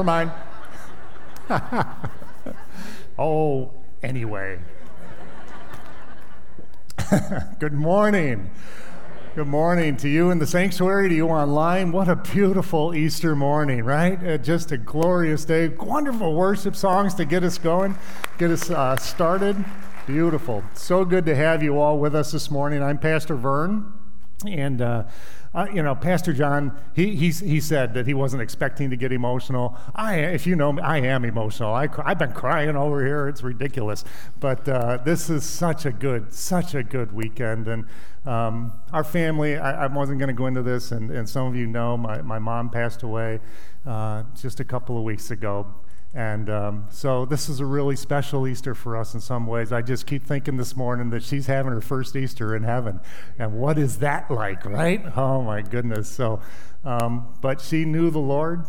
Never mind. Oh, anyway. Good morning. Good morning to you in the sanctuary, to you online. What a beautiful Easter morning, right? Just a glorious day. Wonderful worship songs to get us going, get us started. Beautiful. So good to have you all with us this morning. I'm Pastor Vern, and Pastor John, he said that he wasn't expecting to get emotional. If you know me, I am emotional. I've been crying over here. It's ridiculous. But this is such a good weekend. And our family, I wasn't going to go into this, and some of you know, my mom passed away just a couple of weeks ago. And so this is a really special Easter for us in some ways. I just keep thinking this morning that she's having her first Easter in heaven. And what is that like, right? Oh, my goodness. So, but she knew the Lord,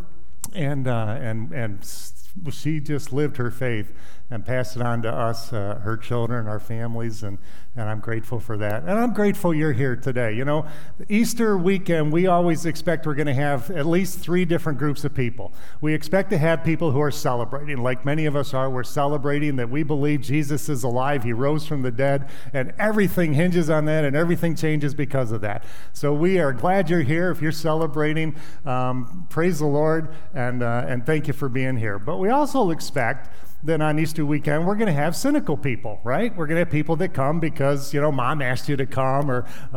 and she just lived her faith and passed it on to us, her children, our families, and I'm grateful for that. And I'm grateful you're here today. You know, Easter weekend, we always expect we're going to have at least 3 different groups of people. We expect to have people who are celebrating, like many of us are. We're celebrating that we believe Jesus is alive. He rose from the dead, and everything hinges on that, and everything changes because of that. So we are glad you're here. If you're celebrating, praise the Lord, and thank you for being here. But we also expect that on Easter weekend, we're going to have cynical people, right? We're going to have people that come because, mom asked you to come,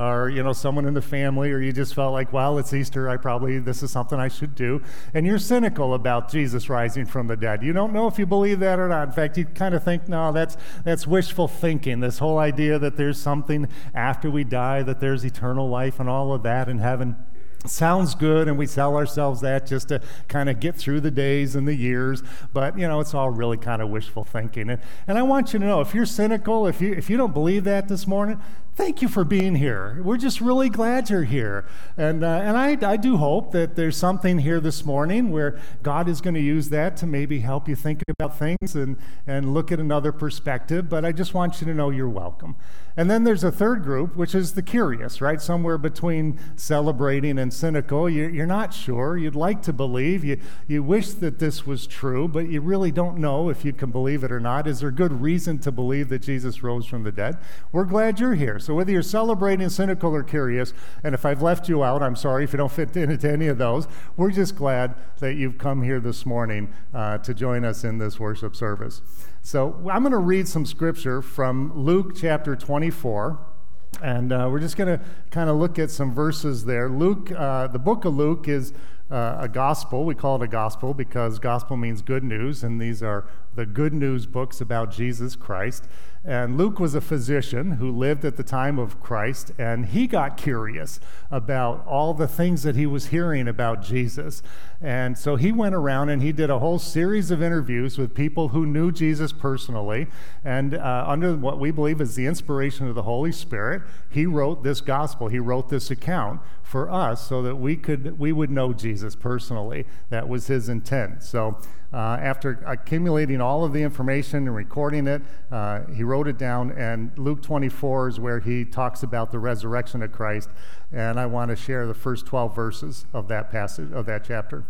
or someone in the family, or you just felt like, well, it's Easter, this is something I should do. And you're cynical about Jesus rising from the dead. You don't know if you believe that or not. In fact, you kind of think, no, that's wishful thinking, this whole idea that there's something after we die, that there's eternal life and all of that in heaven. Sounds good, and we tell ourselves that just to kind of get through the days and the years, but it's all really kind of wishful thinking. And I want you to know, if you're cynical, if you don't believe that this morning, thank you for being here. We're just really glad you're here. And I do hope that there's something here this morning where God is going to use that to maybe help you think about things and look at another perspective. But I just want you to know you're welcome. And then there's a third group, which is the curious, right? Somewhere between celebrating and cynical. You're not sure. You'd like to believe. You wish that this was true, but you really don't know if you can believe it or not. Is there good reason to believe that Jesus rose from the dead? We're glad you're here. So whether you're celebrating, cynical, or curious, and if I've left you out, I'm sorry if you don't fit into any of those, we're just glad that you've come here this morning to join us in this worship service. So I'm going to read some scripture from Luke chapter 24, and we're just going to kind of look at some verses there. Luke, the book of Luke is a gospel. We call it a gospel because gospel means good news, and these are the good news books about Jesus Christ. And Luke was a physician who lived at the time of Christ, and he got curious about all the things that he was hearing about Jesus. And so he went around and he did a whole series of interviews with people who knew Jesus personally. And under what we believe is the inspiration of the Holy Spirit, he wrote this gospel. He wrote this account for us so that we would know Jesus personally. That was his intent. So after accumulating all of the information and recording it, he wrote it down, and Luke 24 is where he talks about the resurrection of Christ, and I want to share the first 12 verses of that passage, of that chapter.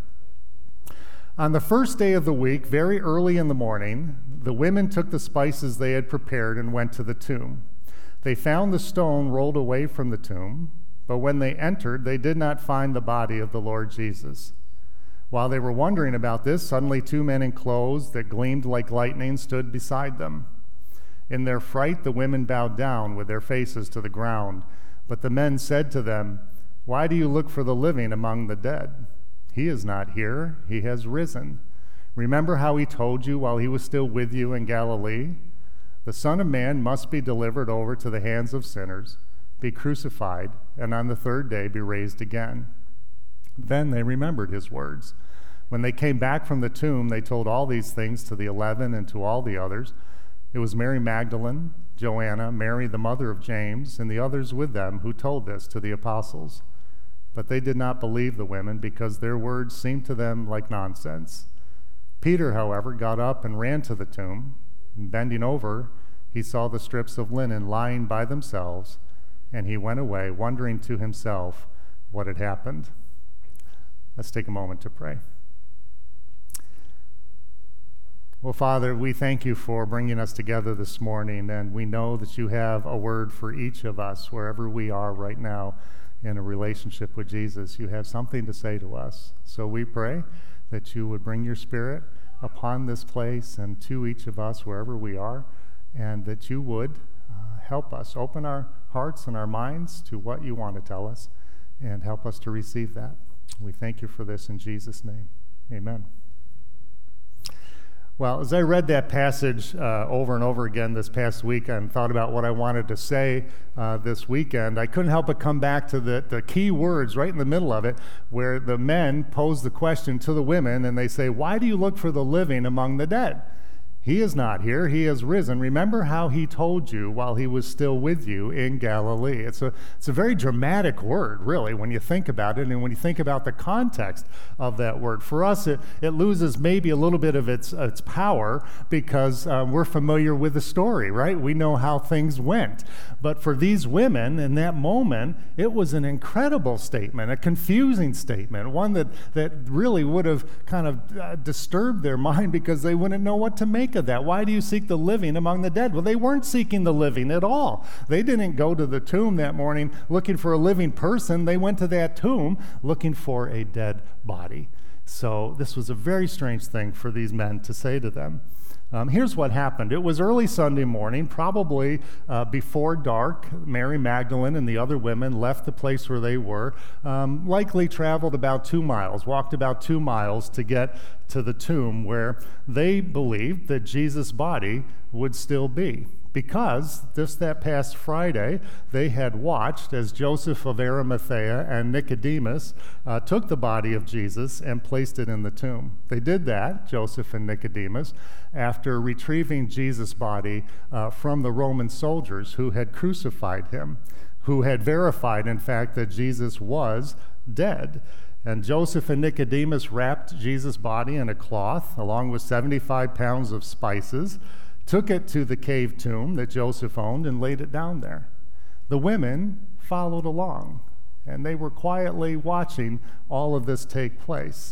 On the first day of the week, very early in the morning, the women took the spices they had prepared and went to the tomb. They found the stone rolled away from the tomb, but when they entered, they did not find the body of the Lord Jesus. While they were wondering about this, suddenly 2 men in clothes that gleamed like lightning stood beside them. In their fright, the women bowed down with their faces to the ground. But the men said to them, "Why do you look for the living among the dead? He is not here. He has risen. Remember how he told you while he was still with you in Galilee? The Son of Man must be delivered over to the hands of sinners, be crucified, and on the 3rd day be raised again." Then they remembered his words. When they came back from the tomb, they told all these things to the 11 and to all the others. It was Mary Magdalene, Joanna, Mary the mother of James, and the others with them who told this to the apostles. But they did not believe the women because their words seemed to them like nonsense. Peter, however, got up and ran to the tomb. And bending over, he saw the strips of linen lying by themselves, and he went away, wondering to himself what had happened. Let's take a moment to pray. Well, Father, we thank you for bringing us together this morning, and we know that you have a word for each of us wherever we are right now in a relationship with Jesus. You have something to say to us. So we pray that you would bring your Spirit upon this place and to each of us wherever we are, and that you would help us open our hearts and our minds to what you want to tell us and help us to receive that. We thank you for this in Jesus' name. Amen. Well, as I read that passage over and over again this past week and thought about what I wanted to say this weekend, I couldn't help but come back to the key words right in the middle of it, where the men pose the question to the women, and they say, "Why do you look for the living among the dead? He is not here, he has risen. Remember how he told you while he was still with you in Galilee." It's a very dramatic word, really, when you think about it, and when you think about the context of that word. For us, it loses maybe a little bit of its power because we're familiar with the story, right? We know how things went. But for these women, in that moment, it was an incredible statement, a confusing statement, one that really would have kind of disturbed their mind because they wouldn't know what to make of that. Why do you seek the living among the dead? Well, they weren't seeking the living at all. They didn't go to the tomb that morning looking for a living person. They went to that tomb looking for a dead body. So this was a very strange thing for these men to say to them. Here's what happened. It was early Sunday morning, probably before dark. Mary Magdalene and the other women left the place where they were, likely traveled about 2 miles, walked about 2 miles to get to the tomb where they believed that Jesus' body would still be. Because just that past Friday, they had watched as Joseph of Arimathea and Nicodemus took the body of Jesus and placed it in the tomb. They did that, Joseph and Nicodemus, after retrieving Jesus' body from the Roman soldiers who had crucified him, who had verified, in fact, that Jesus was dead. And Joseph and Nicodemus wrapped Jesus' body in a cloth, along with 75 pounds of spices, took it to the cave tomb that Joseph owned and laid it down there. The women followed along, and they were quietly watching all of this take place.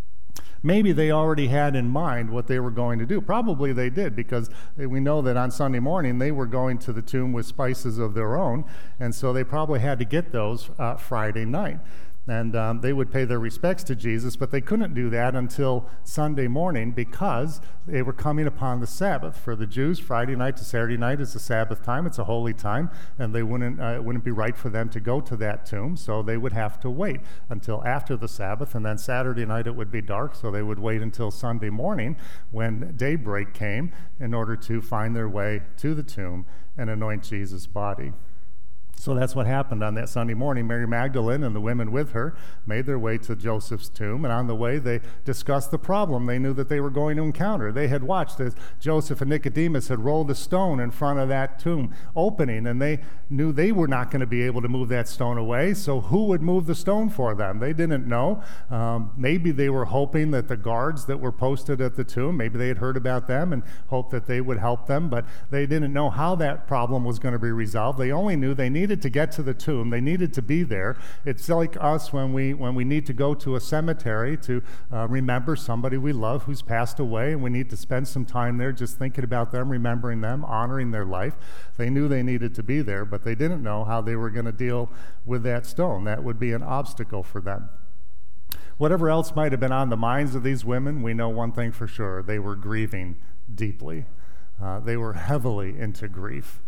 Maybe they already had in mind what they were going to do. Probably they did, because we know that on Sunday morning they were going to the tomb with spices of their own, and so they probably had to get those Friday night. And they would pay their respects to Jesus, but they couldn't do that until Sunday morning because they were coming upon the Sabbath. For the Jews, Friday night to Saturday night is the Sabbath time. It's a holy time, and it wouldn't be right for them to go to that tomb, so they would have to wait until after the Sabbath, and then Saturday night it would be dark, so they would wait until Sunday morning when daybreak came in order to find their way to the tomb and anoint Jesus' body. So that's what happened on that Sunday morning. Mary Magdalene and the women with her made their way to Joseph's tomb, and on the way they discussed the problem they knew that they were going to encounter. They had watched as Joseph and Nicodemus had rolled a stone in front of that tomb opening, and they knew they were not going to be able to move that stone away, so who would move the stone for them? They didn't know. Maybe they were hoping that the guards that were posted at the tomb, maybe they had heard about them and hoped that they would help them, but they didn't know how that problem was going to be resolved. They only knew they needed to get to the tomb. They needed to be there. It's like us when we need to go to a cemetery to remember somebody we love who's passed away, and we need to spend some time there just thinking about them, remembering them, honoring their life. They knew they needed to be there, but they didn't know how they were going to deal with that stone. That would be an obstacle for them. Whatever else might have been on the minds of these women, we know one thing for sure. They were grieving deeply. They were heavily into grief.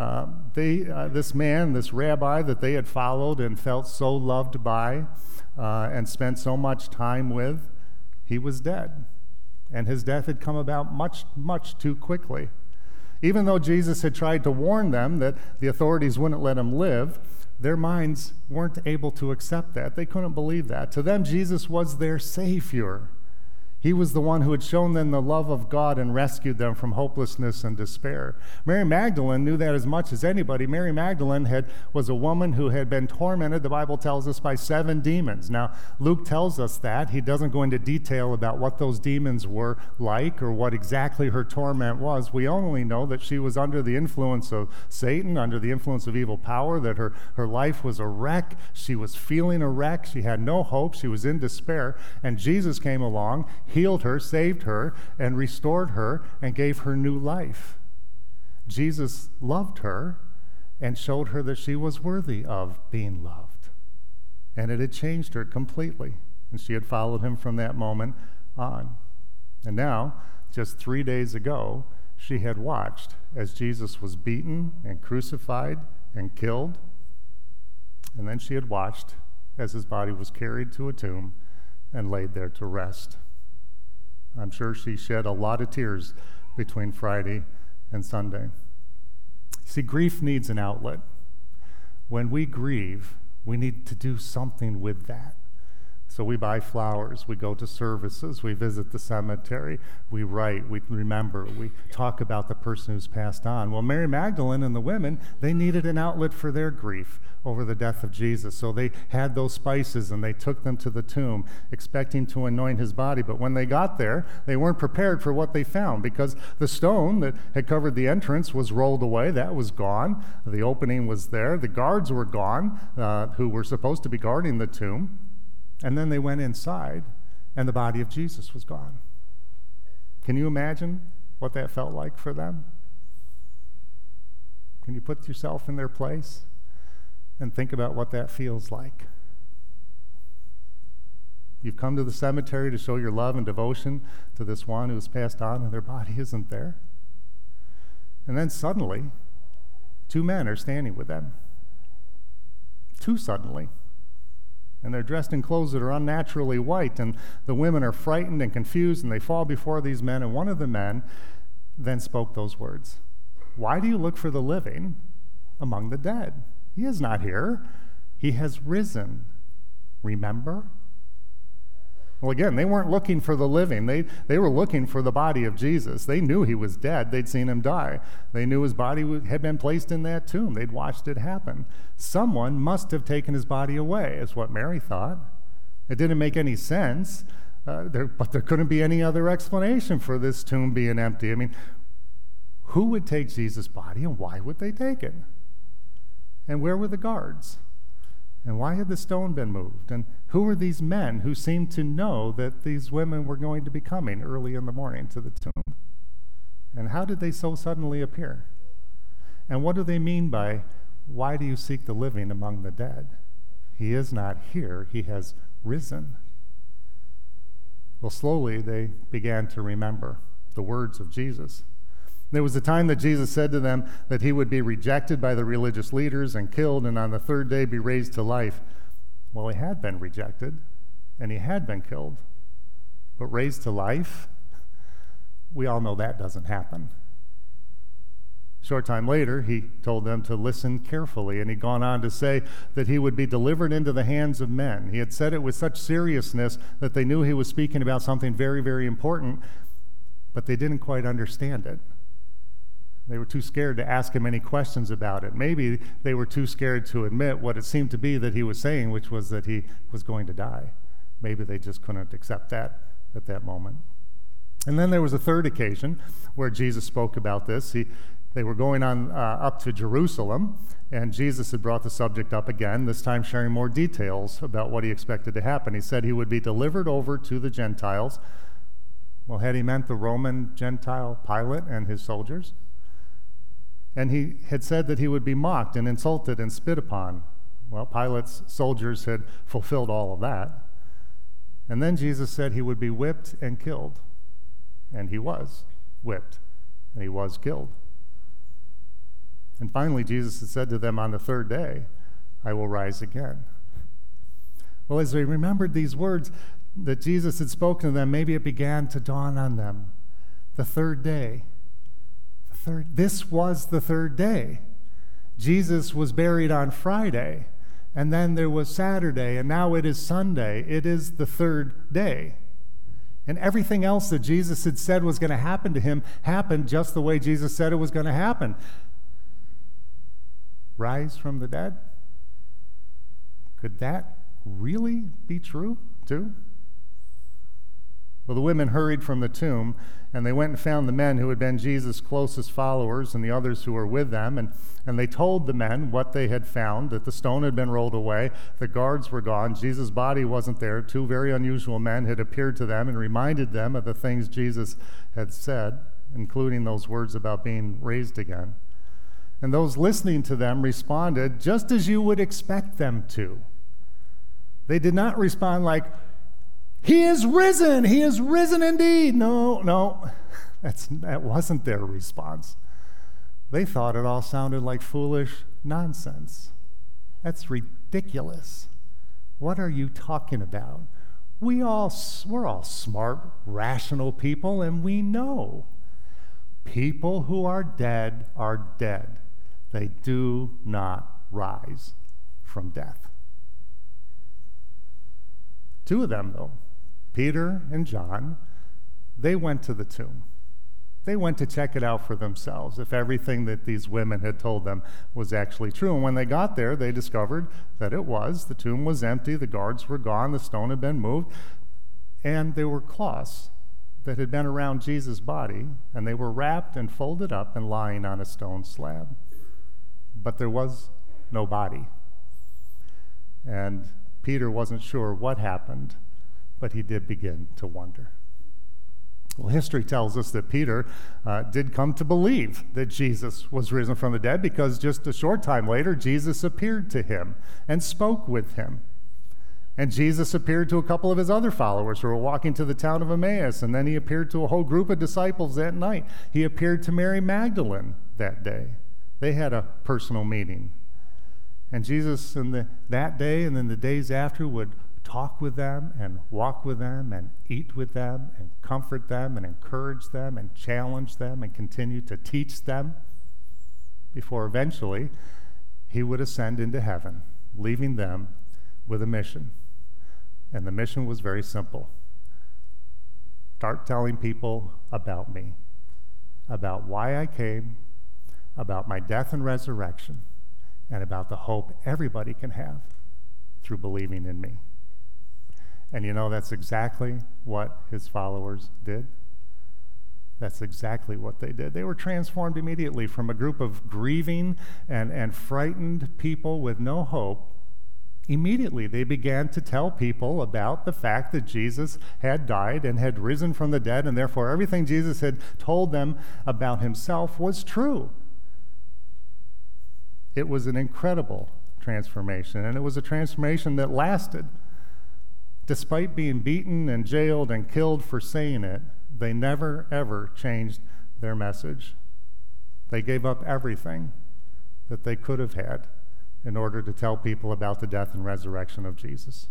This man, this rabbi that they had followed and felt so loved by and spent so much time with, he was dead. And his death had come about much, much too quickly. Even though Jesus had tried to warn them that the authorities wouldn't let him live, their minds weren't able to accept that. They couldn't believe that. To them, Jesus was their Savior. He was the one who had shown them the love of God and rescued them from hopelessness and despair. Mary Magdalene knew that as much as anybody. Mary Magdalene was a woman who had been tormented, the Bible tells us, by 7 demons. Now, Luke tells us that. He doesn't go into detail about what those demons were like or what exactly her torment was. We only know that she was under the influence of Satan, under the influence of evil power, that her life was a wreck. She was feeling a wreck. She had no hope. She was in despair. And Jesus came along. healed her, saved her, and restored her, and gave her new life. Jesus loved her and showed her that she was worthy of being loved. And it had changed her completely. And she had followed him from that moment on. And now, just 3 days ago, she had watched as Jesus was beaten and crucified and killed. And then she had watched as his body was carried to a tomb and laid there to rest. I'm sure she shed a lot of tears between Friday and Sunday. See, grief needs an outlet. When we grieve, we need to do something with that. So we buy flowers, we go to services, we visit the cemetery, we write, we remember, we talk about the person who's passed on. Well, Mary Magdalene and the women, they needed an outlet for their grief over the death of Jesus. So they had those spices and they took them to the tomb, expecting to anoint his body. But when they got there, they weren't prepared for what they found, because the stone that had covered the entrance was rolled away. That was gone. The opening was there. The guards were gone, who were supposed to be guarding the tomb. And then they went inside, and the body of Jesus was gone. Can you imagine what that felt like for them? Can you put yourself in their place and think about what that feels like? You've come to the cemetery to show your love and devotion to this one who's passed on, and their body isn't there. And then suddenly, 2 men are standing with them. 2 suddenly. And they're dressed in clothes that are unnaturally white, and the women are frightened and confused, and they fall before these men, and one of the men then spoke those words: "Why do you look for the living among the dead? He is not here. He has risen. Remember?" Well, again, they weren't looking for the living. They were looking for the body of Jesus. They knew he was dead. They'd seen him die. They knew his body had been placed in that tomb. They'd watched it happen. Someone must have taken his body away, is what Mary thought. It didn't make any sense, but there couldn't be any other explanation for this tomb being empty. I mean, who would take Jesus' body, and why would they take it? And where were the guards? And why had the stone been moved? And who were these men who seemed to know that these women were going to be coming early in the morning to the tomb? And how did they so suddenly appear? And what do they mean by, "Why do you seek the living among the dead? He is not here. He has risen." Well, slowly they began to remember the words of Jesus. There was a time that Jesus said to them that he would be rejected by the religious leaders and killed, and on the 3rd day be raised to life. Well, he had been rejected, and he had been killed. But raised to life? We all know that doesn't happen. A short time later, he told them to listen carefully, and he'd gone on to say that he would be delivered into the hands of men. He had said it with such seriousness that they knew he was speaking about something very, very important, but they didn't quite understand it. They were too scared to ask him any questions about it. Maybe they were too scared to admit what it seemed to be that he was saying, which was that he was going to die. Maybe they just couldn't accept that at that moment. And then there was a 3rd occasion where Jesus spoke about this. They were going on up to Jerusalem, and Jesus had brought the subject up again, this time sharing more details about what he expected to happen. He said he would be delivered over to the Gentiles. Well, had he meant the Roman Gentile Pilate and his soldiers? And he had said that he would be mocked and insulted and spit upon. Well, Pilate's soldiers had fulfilled all of that. And then Jesus said he would be whipped and killed. And he was whipped, and he was killed. And finally, Jesus had said to them on the 3rd day, "I will rise again." Well, as they remembered these words that Jesus had spoken to them, maybe it began to dawn on them. The 3rd day. This was the 3rd day. Jesus was buried on Friday, and then there was Saturday, and now it is Sunday. It is the 3rd day. And everything else that Jesus had said was going to happen to him happened just the way Jesus said it was going to happen. Rise from the dead? Could that really be true, too? Well, the women hurried from the tomb, and they went and found the men who had been Jesus' closest followers and the others who were with them, and they told the men what they had found, that the stone had been rolled away, the guards were gone, Jesus' body wasn't there. Two very unusual men had appeared to them and reminded them of the things Jesus had said, including those words about being raised again. And those listening to them responded just as you would expect them to. They did not respond like, "He is risen! He is risen indeed!" No, that wasn't their response. They thought it all sounded like foolish nonsense. That's ridiculous. What are you talking about? We're all smart, rational people, and we know people who are dead are dead. They do not rise from death. Two of them, though, Peter and John, they went to the tomb. They went to check it out for themselves, if everything that these women had told them was actually true. And when they got there, they discovered that it was. The tomb was empty, the guards were gone, the stone had been moved, and there were cloths that had been around Jesus' body, and they were wrapped and folded up and lying on a stone slab. But there was no body. And Peter wasn't sure what happened, but he did begin to wonder. Well, history tells us that Peter did come to believe that Jesus was risen from the dead, because just a short time later, Jesus appeared to him and spoke with him. And Jesus appeared to a couple of his other followers who were walking to the town of Emmaus, and then he appeared to a whole group of disciples that night. He appeared to Mary Magdalene that day. They had a personal meeting. And Jesus that day and then the days after would talk with them and walk with them and eat with them and comfort them and encourage them and challenge them and continue to teach them before eventually he would ascend into heaven, leaving them with a mission. And the mission was very simple. Start telling people about me, about why I came, about my death and resurrection, and about the hope everybody can have through believing in me. And you know, that's exactly what his followers did. That's exactly what they did. They were transformed immediately from a group of grieving and frightened people with no hope. Immediately, they began to tell people about the fact that Jesus had died and had risen from the dead, and therefore everything Jesus had told them about himself was true. It was an incredible transformation, and it was a transformation that lasted. Despite being beaten and jailed and killed for saying it, they never, ever changed their message. They gave up everything that they could have had in order to tell people about the death and resurrection of Jesus.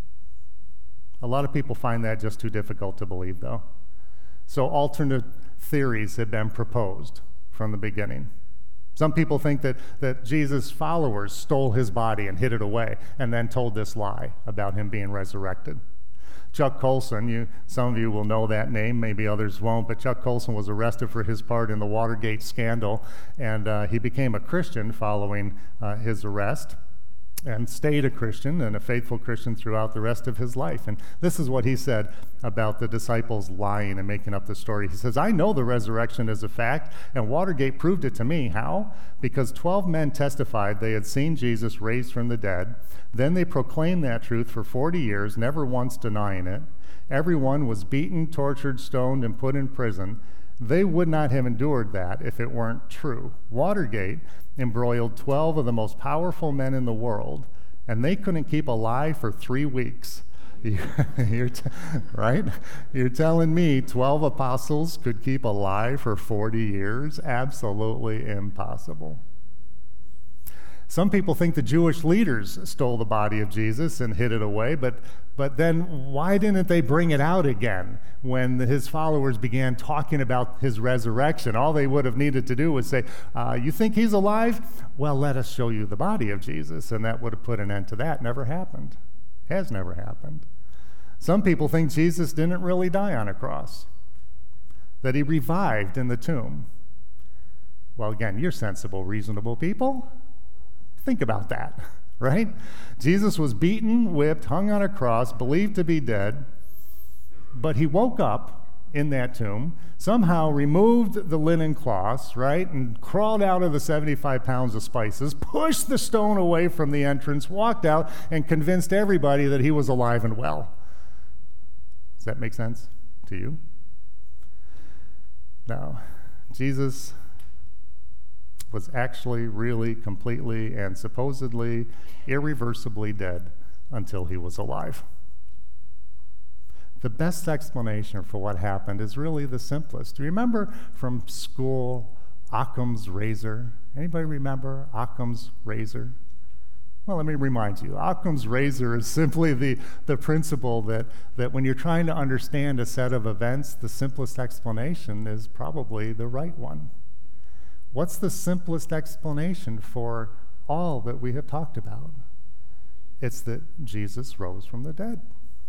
A lot of people find that just too difficult to believe, though. So alternate theories have been proposed from the beginning. Some people think that Jesus' followers stole his body and hid it away and then told this lie about him being resurrected. Chuck Colson, some of you will know that name, maybe others won't, but Chuck Colson was arrested for his part in the Watergate scandal, and he became a Christian following his arrest, and stayed a Christian and a faithful Christian throughout the rest of his life. And this is what he said about the disciples lying and making up the story. He says, "I know the resurrection is a fact, and Watergate proved it to me." How? Because 12 men testified they had seen Jesus raised from the dead. Then they proclaimed that truth for 40 years, never once denying it. Everyone was beaten, tortured, stoned, and put in prison. They would not have endured that if it weren't true. Watergate embroiled 12 of the most powerful men in the world, and they couldn't keep a lie for 3 weeks. Right? You're telling me 12 apostles could keep a lie for 40 years? Absolutely impossible. Some people think the Jewish leaders stole the body of Jesus and hid it away, but then why didn't they bring it out again when his followers began talking about his resurrection? All they would have needed to do was say, you think he's alive? Well, let us show you the body of Jesus, and that would have put an end to that. Never happened. Has never happened. Some people think Jesus didn't really die on a cross, that he revived in the tomb. Well, again, you're sensible, reasonable people. Think about that, right? Jesus was beaten, whipped, hung on a cross, believed to be dead, But he woke up in that tomb, somehow removed the linen cloths, right, and crawled out of the 75 pounds of spices, pushed the stone away from the entrance, walked out, and convinced everybody that he was alive and well. Does that make sense to you? No. Jesus was actually really completely and supposedly irreversibly dead until he was alive. The best explanation for what happened is really the simplest. Do you remember from school Occam's razor? Anybody remember Occam's razor? Well, let me remind you. Occam's razor is simply the principle that when you're trying to understand a set of events, the simplest explanation is probably the right one. What's the simplest explanation for all that we have talked about? It's that Jesus rose from the dead.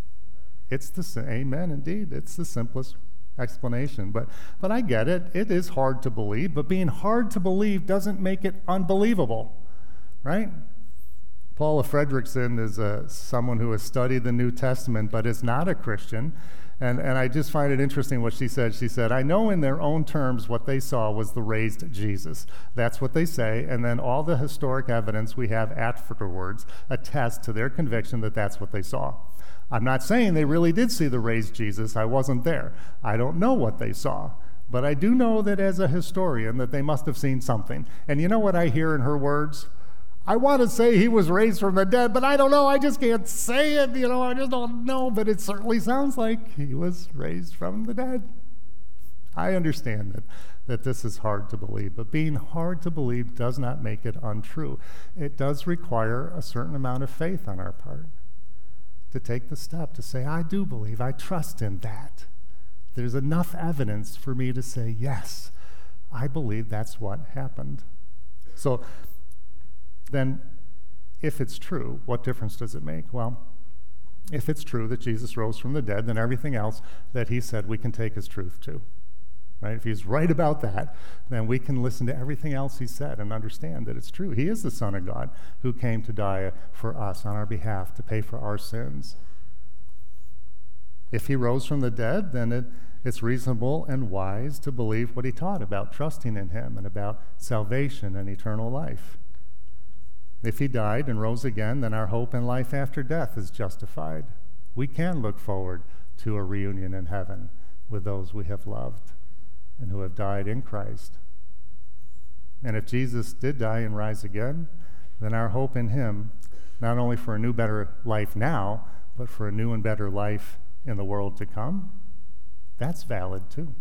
Amen, indeed. It's the simplest explanation. But I get it. It is hard to believe, but being hard to believe doesn't make it unbelievable, right? Paula Fredrickson is someone who has studied the New Testament but is not a Christian. And I just find it interesting what she said. She said, I know in their own terms what they saw was the raised Jesus. That's what they say. And then all the historic evidence we have afterwards attest to their conviction that that's what they saw. I'm not saying they really did see the raised Jesus. I wasn't there. I don't know what they saw. But I do know that as a historian that they must have seen something. And you know what I hear in her words? I want to say he was raised from the dead, but I don't know. I just can't say it. I just don't know. But it certainly sounds like he was raised from the dead. I understand that this is hard to believe, but being hard to believe does not make it untrue. It does require a certain amount of faith on our part to take the step to say, I do believe, I trust in that. There's enough evidence for me to say, yes, I believe that's what happened. So then, if it's true, what difference does it make? Well, if it's true that Jesus rose from the dead, then everything else that he said we can take as truth too. Right? If he's right about that, then we can listen to everything else he said and understand that it's true. He is the Son of God who came to die for us on our behalf to pay for our sins. If he rose from the dead, then it's reasonable and wise to believe what he taught about trusting in him and about salvation and eternal life. If he died and rose again, then our hope in life after death is justified. We can look forward to a reunion in heaven with those we have loved and who have died in Christ. And if Jesus did die and rise again, then our hope in him, not only for a new, better life now, but for a new and better life in the world to come, that's valid too.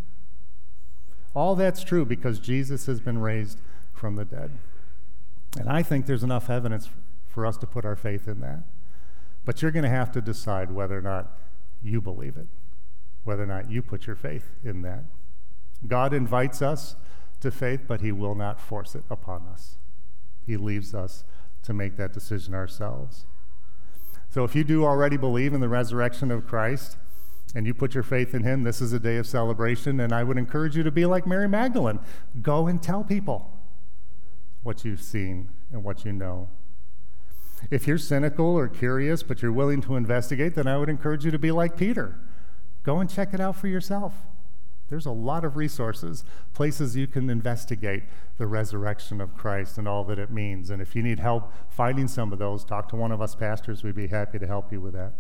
All that's true because Jesus has been raised from the dead. And I think there's enough evidence for us to put our faith in that. But you're going to have to decide whether or not you believe it, whether or not you put your faith in that. God invites us to faith, but he will not force it upon us. He leaves us to make that decision ourselves. So if you do already believe in the resurrection of Christ and you put your faith in him, this is a day of celebration, and I would encourage you to be like Mary Magdalene. Go and tell people what you've seen and what you know. If you're cynical or curious, but you're willing to investigate, then I would encourage you to be like Peter. Go and check it out for yourself. There's a lot of resources, places you can investigate the resurrection of Christ and all that it means. And if you need help finding some of those, talk to one of us pastors. We'd be happy to help you with that.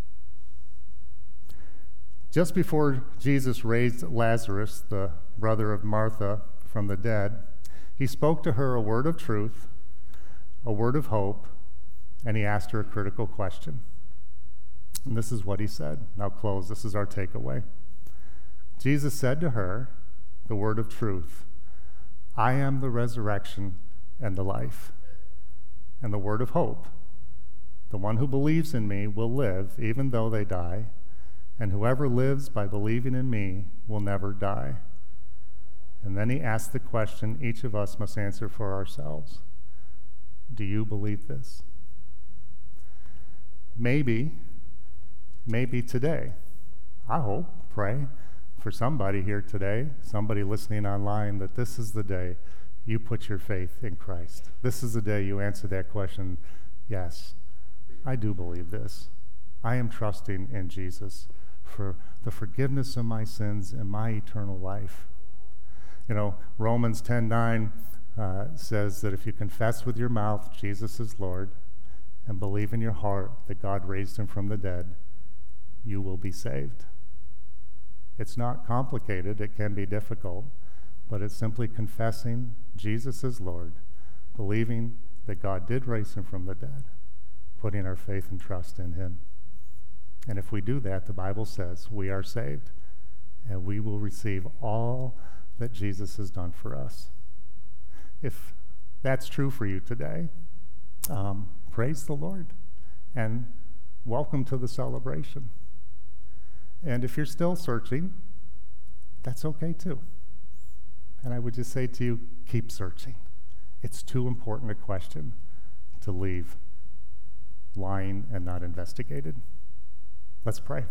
Just before Jesus raised Lazarus, the brother of Martha, from the dead, he spoke to her a word of truth, a word of hope, and he asked her a critical question. And this is what he said. Now close. This is our takeaway. Jesus said to her, the word of truth, I am the resurrection and the life. And the word of hope, the one who believes in me will live even though they die, and whoever lives by believing in me will never die. And then he asked the question each of us must answer for ourselves. Do you believe this? Maybe today, I hope, pray, for somebody here today, somebody listening online, that this is the day you put your faith in Christ. This is the day you answer that question, yes, I do believe this. I am trusting in Jesus for the forgiveness of my sins and my eternal life. You know, Romans 10:9 says that if you confess with your mouth Jesus is Lord and believe in your heart that God raised him from the dead, you will be saved. It's not complicated. It can be difficult, but it's simply confessing Jesus is Lord, believing that God did raise him from the dead, putting our faith and trust in him. And if we do that, the Bible says we are saved, and we will receive all that Jesus has done for us. If that's true for you today, praise the Lord, and welcome to the celebration. And if you're still searching, that's okay too. And I would just say to you, keep searching. It's too important a question to leave lying and not investigated. Let's pray.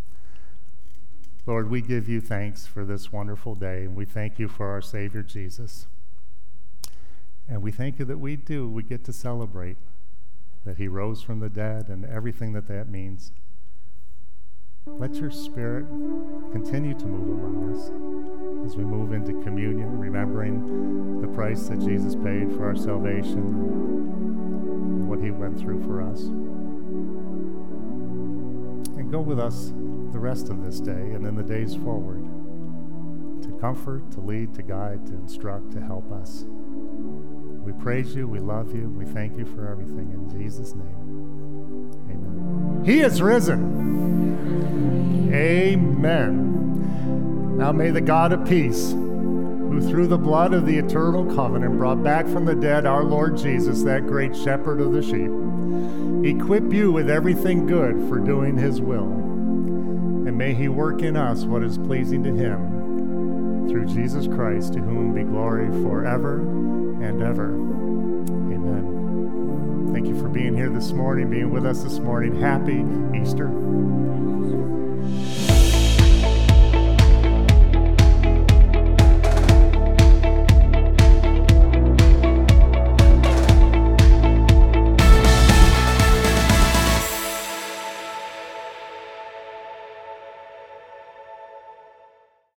Lord, we give you thanks for this wonderful day, and we thank you for our Savior Jesus. And we thank you that we get to celebrate that he rose from the dead and everything that means. Let your Spirit continue to move among us as we move into communion, remembering the price that Jesus paid for our salvation and what he went through for us. And go with us the rest of this day and in the days forward to comfort, to lead, to guide, to instruct, to help us. We praise you, we love you, we thank you for everything. In Jesus' name, amen. He is risen. Amen. Now may the God of peace, who through the blood of the eternal covenant brought back from the dead our Lord Jesus, that great shepherd of the sheep, equip you with everything good for doing his will. And may he work in us what is pleasing to him, through Jesus Christ, to whom be glory forever and ever. Amen. Thank you for being here this morning, being with us this morning. Happy Easter.